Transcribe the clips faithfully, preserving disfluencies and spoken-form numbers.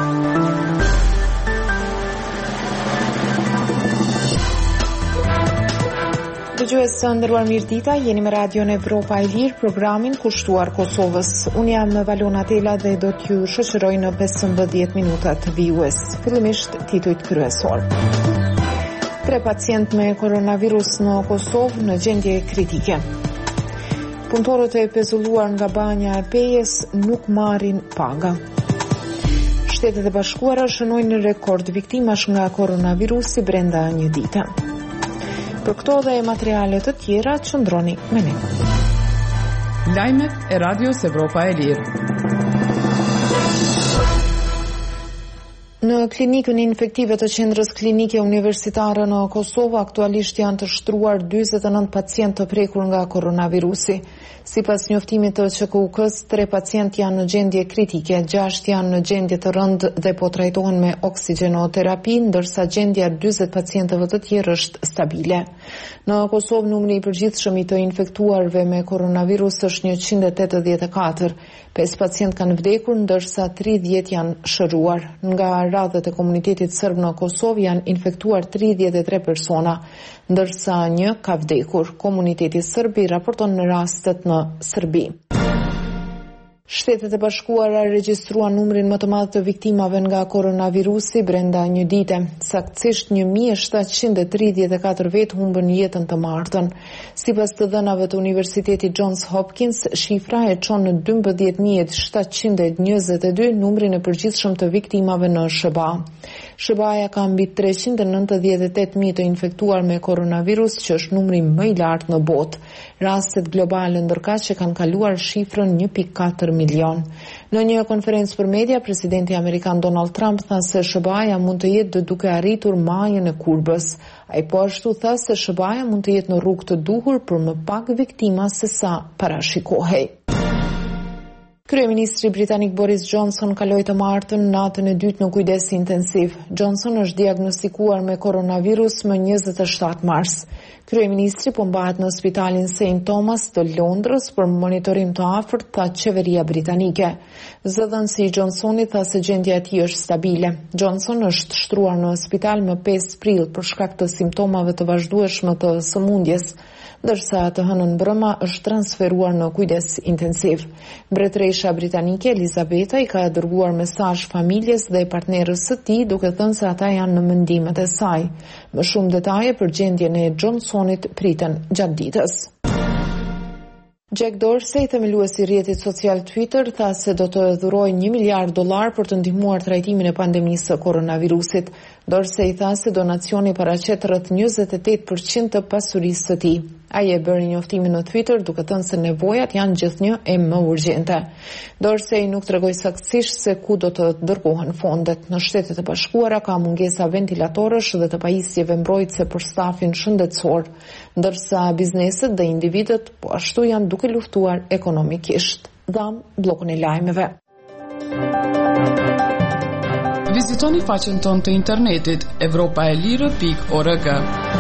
Dëgjues të nderuar, mirë dita, jeni me Radion Evropa e Lirë, programin kushtuar Kosovës. Unë jam Valona Tela dhe do t'ju shoqëroj në pesëmbëdhjetë minutat vijues. Fillimisht titujt kryesor. Tre pacient me koronavirus në Kosovë në gjendje kritike. Punëtorët e pezulluar nga banja e Pejes nuk marrin paga. Shtetet e Bashkuara shënojnë rekord viktimash nga koronavirusi brenda një dite. Për këto dhe materiale të tjera, qëndroni me ne. Lajmet e Radios Evropa e Lirë. Në klinikën infektive të qendrës klinike universitare në Kosovë, aktualisht janë të shtruar dyzet e nëntë pacient të prekur nga koronavirusi. Sipas njoftimit të Q K U K-s, tre pacient janë në gjendje kritike, gjashtë janë në gjendje të rëndë dhe po trajtohen me oksigjenoterapi, ndërsa gjendja dyzet pacientëve të tjerë është stabile. Në Kosovë, numri i përgjithshëm i të infektuarve me koronavirus është njëqind e tetëdhjetë e katër. pesë pacient kanë vdekur, ndërsa tridhjetë janë shëruar. Nga radhët e komunitetit serb në Kosovë janë infektuar tridhjetë e tre persona, ndërsa një ka vdekur. Komuniteti serb i raporton në rastet në Serbi. Shtetet e Bashkuara regjistruan numrin më të madh të viktimave nga koronavirusi brenda një dite. Saktësisht një mijë e shtatëqind e tridhjetë e katër vet humbën jetën të martën. Sipas të dhënave të Universitetit Johns Hopkins, shifra e çon në dymbëdhjetë mijë e shtatëqind e njëzet e dy numrin e përgjithshëm të viktimave në S B A. S B A-ja ka mbi treqind e nëntëdhjetë e tetë mijë të infektuar me koronavirus, që është numri më i lartë në botë. Rastet globale ndërkaq që kanë kaluar shifrën një pikë katër milion. Në një konferencë për media, presidenti amerikan Donald Trump tha se S B A-ja mund të jetë duke arritur majën e kurbës. Ai po ashtu tha se S B A-ja mund të jetë në rrugë të duhur për më pak viktima se sa parashikohej. Kryeministri britanik Boris Johnson kaloi të martën natën e dytë në kujdes intensiv. Johnson është diagnostikuar me koronavirus më njëzet e shtatë mars. Kryeministri po mbahet në spitalin Saint Thomas të Londrës për monitorim të afërt, tha qeveria britanike. Zëdhënësi i Johnsonit tha se gjendja e tij është stabile. Johnson është shtruar në spital më pesë prill për shkak të simptomave të vazhdueshme të sëmundjes, ndërsa të hënën brëma është transferuar në kujdes intensiv. Mbretëresha britanike Elizabeta i ka dërguar mesazh familjes dhe partnerës së tij, duke thënë se ata janë në mendimet e saj. Më shumë detaje për gjendjen e Johnsonit priten gjatë ditës. Jack Dorsey, themeluesi i rrjetit social Twitter, tha se do të dhurojë një miliard dollar për të ndihmuar trajtimin e pandemisë së koronavirusit. Dorsey tha se donacioni paraqet rreth njëzet e tetë përqind të pasurisë së tij. Ai e bëri njoftimin në Twitter duke thënë se nevojat janë gjithnjë e më urgjente. Dorsey nuk tregoi saktësisht se ku do të dërgohen fondet. Në Shtetet e Bashkuara ka mungesa ventilatorësh dhe të pajisjeve mbrojtëse për stafin shëndetësor, ndërsa bizneset dhe individët po ashtu janë duke luftuar ekonomikisht. Dham bllokun e lajmeve. Vizitoni faqen tonë të internetit evropa e lirë pikë org.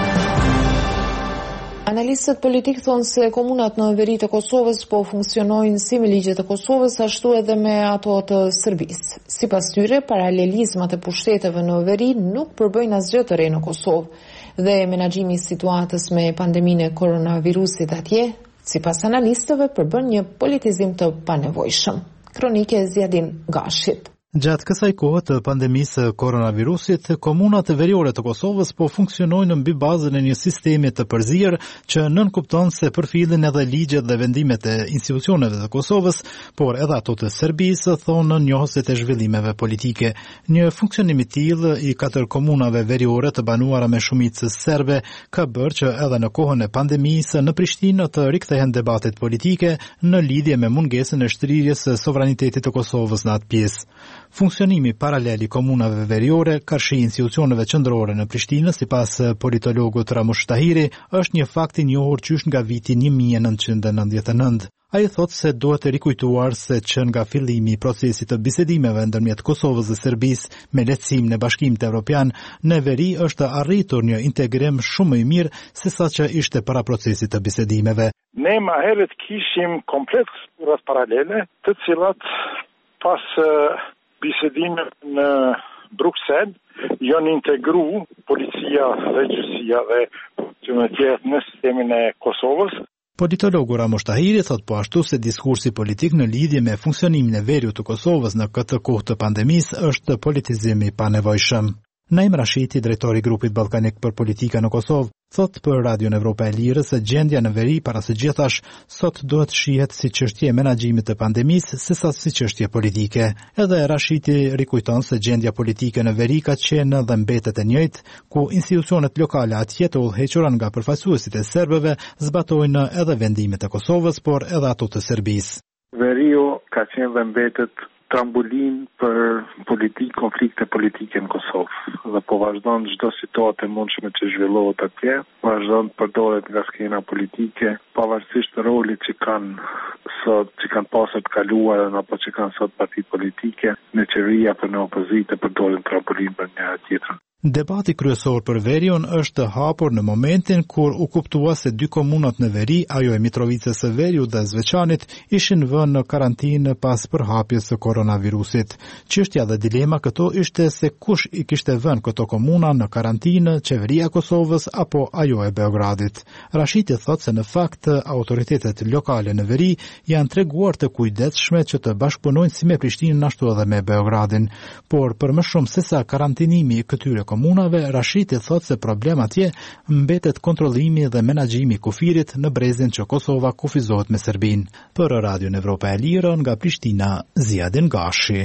Analistët politik thonë se komunat në veri të Kosovës po funksionojnë si me ligjet e Kosovës, ashtu edhe me ato të Serbisë. Sipas tyre, paralelizmat e pushteteve në veri nuk përbëjnë asgjë të re në Kosovë dhe menaxhimi i situatës me pandeminë e koronavirusit atje, sipas analistëve, përbën një politizim të panevojshëm. Kronike e Zjadin Gashit. Gjatë kësaj kohe të pandemisë koronavirusit, komunat veriore të Kosovës po funksionojnë mbi bazën e një sistemi të përzier që nënkupton se përfilin edhe ligjet dhe vendimet e institucioneve të Kosovës, por edhe ato të Serbisë, thonë njohësit e zhvillimeve politike. Një funksionim i tillë i katër komunave veriore të banuara me shumicë serbe ka bërë që edhe në kohën e pandemisë në Prishtinë të rikthehen debatet politike në lidhje me mungesën e shtrirjes së sovranitetit të Kosovës në atë pjesë. Funksionimi paralel i komunave veriore ka shi institucioneve qendrore në Prishtinë, sipas politologut Ramush Tahiri, është një fakt i njohur qysh nga viti një mijë e nëntëqind e nëntëdhjetë e nëntë. Ai thotë se duhet të rikujtuar se që nga fillimi i procesit të bisedimeve ndërmjet Kosovës dhe Serbisë me lehtësim në Bashkimit Evropian, në veri është arritur një integrim shumë i mirë se sa që ishte para procesit të bisedimeve. Ne më herët kishim komplet strukturat paralele, të cilat pas Bisedimet në Bruksel janë integru policia dhe gjyqësia dhe që më tjetë në sistemin e Kosovës. Politologu Ramosh Tahiri thot po ashtu se diskursi politik në lidhje me funksionimin e veriut të Kosovës në këtë kohë të pandemisë është politizim i panevojshëm. Naim Rashiti, drejtori i grupit ballkanik për politika në Kosovë, thot për Radion Evropa e Lirës se gjendja në veri para së gjithash sot duhet shihet si çështje e menaxhimit të pandemisë sesa si çështje politike. Edhe Rashiti rikujton se gjendja politike në veri ka qenë dhe mbetet e njëjtë, ku institucionet lokale atje të udhëhequra nga përfaqësuesit e serbëve zbatojnë edhe vendimet e Kosovës, por edhe ato të Serbisë. Veriu ka qenë dhe mbetet trambolin për politik, konflikte politike në Kosovë. Dhe po vazhdon çdo situatë e mundshme që zhvillohet atje, vazhdon të përdoret nga skena politike, pavarësisht të rolit që kanë sot, që kanë pasur të kaluar apo që kanë sot partitë politike, në qeveria apo në opozitë përdoren trambolin për njëra tjetrën. Debati kryesor për veriun është hapur në momentin kur u kuptua se dy komunat në veri, ajo e Mitrovicës së Veriut dhe Zveçanit, ishin vënë në karantinë pas përhapjes së koronavirusit. Çështja dhe dilema këto ishte se kush i kishte vënë këto komuna në karantinë, qeveria e Kosovës apo ajo e Beogradit. Rashiti thot se në fakt autoritetet lokale në veri janë treguar të kujdesshme që të bashkëpunojnë si me Prishtinën ashtu edhe me Beogradin, por për më shumë se sa karantinimi i këtyre komunave, Rashiti thot se problem atje mbetet kontrollimi dhe menaxhimi i kufirit në brezin që Kosova kufizohet me Serbinë. Për Radion Evropa e Lirë nga Prishtina, Ziadin Gashi.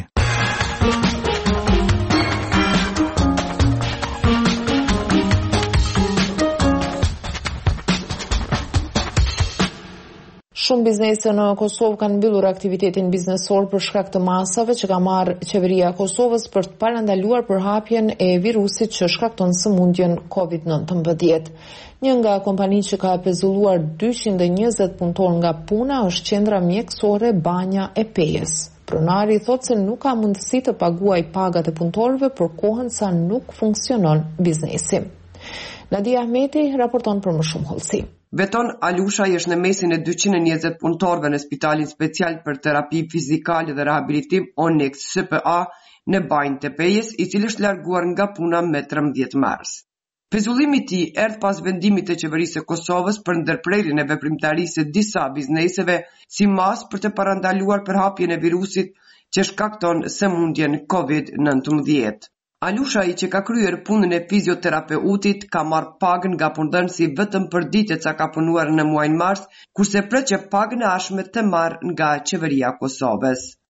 Shumë biznese në Kosovë kanë mbyllur aktivitetin biznesor për shkak të masave që ka marrë qeveria e Kosovës për të parandaluar përhapjen e virusit që shkakton sëmundjen covid nëntëmbëdhjetë. Një nga kompanitë që ka pezulluar dyqind e njëzet punëtor nga puna është qendra mjekësore Banja e Pejës. Pronari thotë se nuk ka mundësi të paguajë pagat e punëtorëve për kohën sa nuk funksionon biznesi. Nadia Ahmeti raporton për më shumë hollësi. Beton Alusha është në mesin e dyqind e njëzet punëtorëve në Spitalin Special për Terapi Fizikale dhe Rehabilitim Onyx S P A në Banjë të Pejës, i cili është larguar nga puna me trembëdhjetë mars. Pezullimi i tij erdhi pas vendimit të qeverisë së Kosovës për ndërprerjen e veprimtarisë së disa bizneseve si masë për të parandaluar përhapjen e virusit që shkakton sëmundjen covid nëntëmbëdhjetë. Alusha, i që ka kryer punën e fizioterapeutit, ka marrë pagën nga punëdhënësi vetëm për ditët sa ka punuar në muajin mars, kurse pret që pagën e ashme të marrë nga qeveria e Kosovës.